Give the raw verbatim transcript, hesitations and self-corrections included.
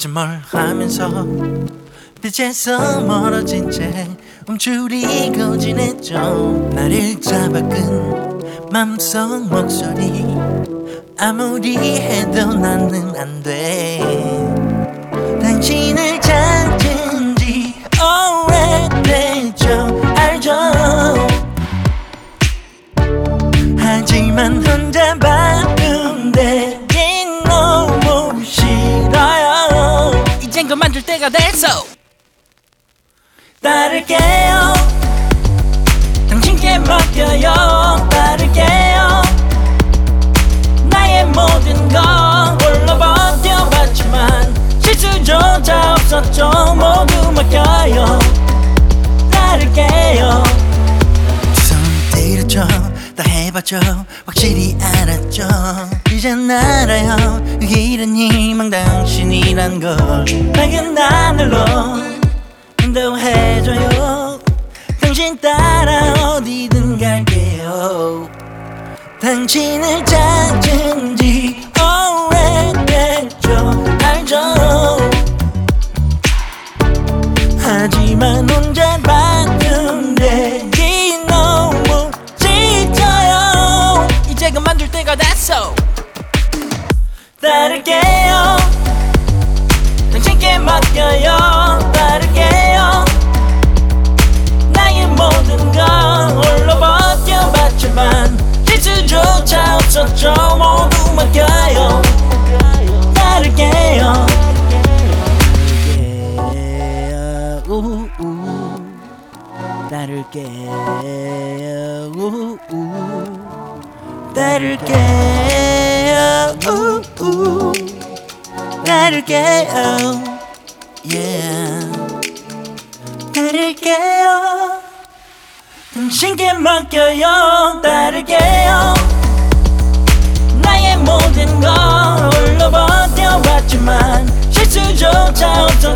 대체 뭘 하면서 빛에서 멀어진 채 움츠리고 지냈죠. 나를 잡아끈 맘속 목소리 아무리 해도 나는 안 돼. 당신을 찾은 지 오래됐죠. 알죠. 하지만 혼자 바쁜데 너무 싫어요. 이젠 그만둘 때가 됐어. 따를게요. 당신께 맡겨요. 따를게요. 나의 모든 건 홀로 버텨봤지만 실수조차 없었죠. 모두 맡겨요. 따를게요. 두 손 들었죠. 다 해봤죠. 확실히 알았죠. 이젠 알아요. 그 길은 희망 당신이란 걸. 밝은 하늘로 인도해줘요. 당신 따라 어디든 갈게요. 당신을 찾은 지 오래됐죠. 알죠. 하지만 혼자 바쁜데 너무 지쳐요. 이제 그만둘 때가 됐어. 따를게요. 당신께 맡겨요. 따를게요. 나의 모든 건 홀로 버텨봤지만 실수조차 없었죠. 모두 맡겨요. 따를게요. 따를게요. 우우. 따를게요. 우우. 따를게요. 우우. 따를게요. Yeah. 따를게요. 당신께 맡겨요. 따를게요. 나의 모든 걸 홀로 버텨봤지만 실수조차 없어